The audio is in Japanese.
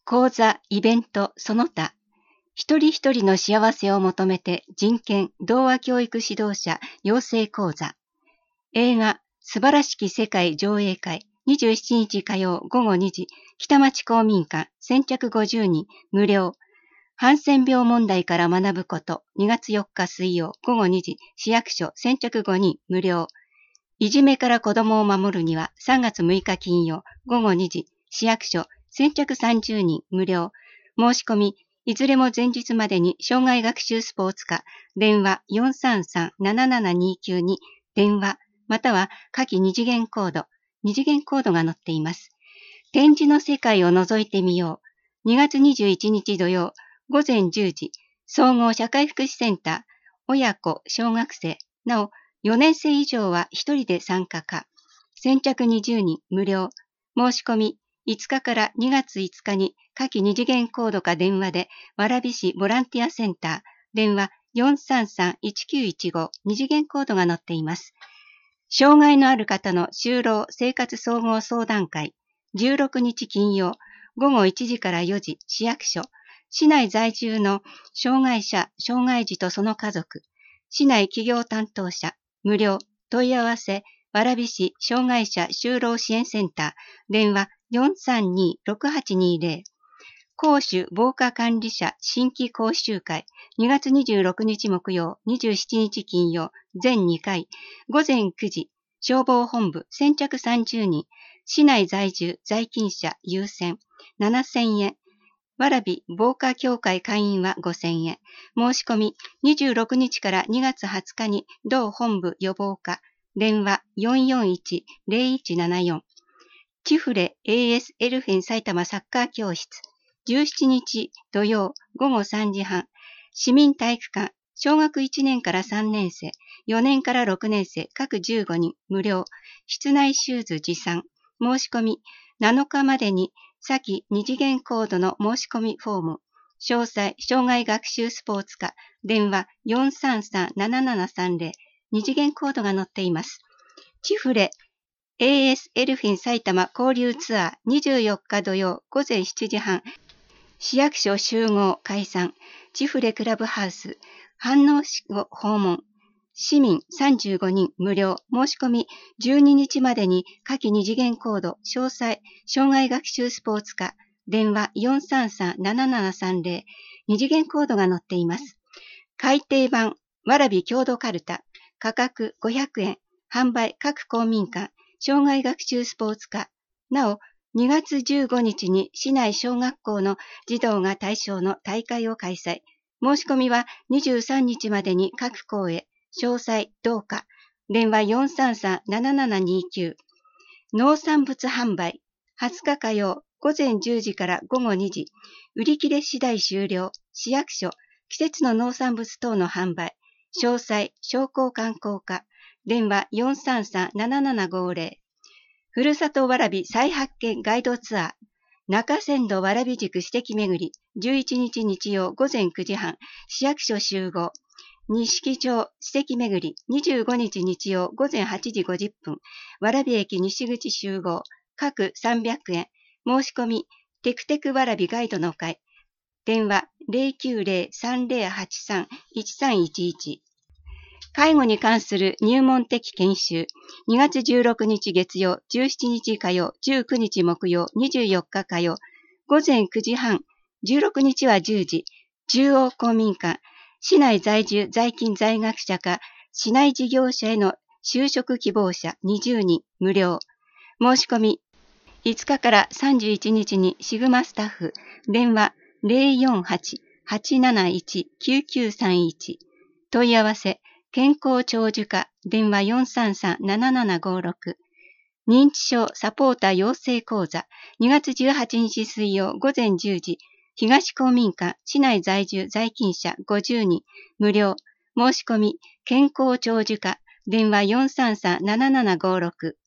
講座、イベント、その他、一人一人の幸せを求めて人権、童話教育指導者養成講座。映画、素晴らしき世界上映会、27日火曜午後2時、北町公民館、先着50人、無料。ハンセン病問題から学ぶこと、2月4日水曜午後2時、市役所、先着5人、無料。いじめから子供を守るには、3月6日金曜午後2時、市役所、先着30人、無料。申し込み、いずれも前日までに障害学習スポーツ科、電話 433-7729 に電話、または下記二次元コードが載っています。展示の世界を覗いてみよう。2月21日土曜、午前10時、総合社会福祉センター、親子、小学生、なお、4年生以上は1人で参加か。先着20人、無料。申し込み、5日から2月5日に下記二次元コードか電話で、蕨市ボランティアセンター、電話 433-1915 二次元コードが載っています。障害のある方の就労生活総合相談会、16日金曜、午後1時から4時、市役所、市内在住の障害者、障害児とその家族、市内企業担当者、無料、問い合わせ、蕨市障害者就労支援センター、電話 432-6820。講習防火管理者新規講習会、2月26日木曜、27日金曜、全2回、午前9時、消防本部先着30人、市内在住在勤者優先、7000円。蕨防火協会会員は5000円。申し込み26日から2月20日に同本部予防課、電話 441-0174。チフレ AS エルフェン埼玉サッカー教室、17日土曜午後3時半、市民体育館、小学1年から3年生、4年から6年生各15人無料、室内シューズ持参。申し込み7日までに先二次元コードの申し込みフォーム、詳細、障害学習スポーツ科、電話 433-7730、二次元コードが載っています。チフレ AS エルフィン埼玉交流ツアー24日土曜午前7時半、市役所集合解散、チフレクラブハウス、飯能市を訪問、市民35人無料、申し込み12日までに下記二次元コード、詳細、障害学習スポーツ科、電話 433-7730、二次元コードが載っています。改訂版、蕨郷土カルタ、価格500円、販売各公民館、障害学習スポーツ科。なお、2月15日に市内小学校の児童が対象の大会を開催。申し込みは23日までに各校へ。詳細、どうか。電話 433-7729。農産物販売。20日火曜、午前10時から午後2時。売り切れ次第終了。市役所。季節の農産物等の販売。詳細、商工観光課。電話 433-7750。ふるさと蕨再発見ガイドツアー。中山道蕨塾史跡巡り。11日日曜午前9時半。市役所集合。錦町史跡巡り。25日日曜午前8時50分。蕨駅西口集合。各300円。申し込み。テクテク蕨ガイドの会。電話 090-3083-1311。介護に関する入門的研修。2月16日月曜、17日火曜、19日木曜、24日火曜。午前9時半。16日は10時。中央公民館。市内在住在勤在学者か、市内事業者への就職希望者20人無料。申し込み。5日から31日にシグマスタッフ。電話 048-871-9931。問い合わせ。健康長寿課、電話 433-7756。認知症サポーター養成講座、2月18日水曜午前10時、東公民館、市内在住在勤者50人、無料。申し込み、健康長寿課、電話 433-7756。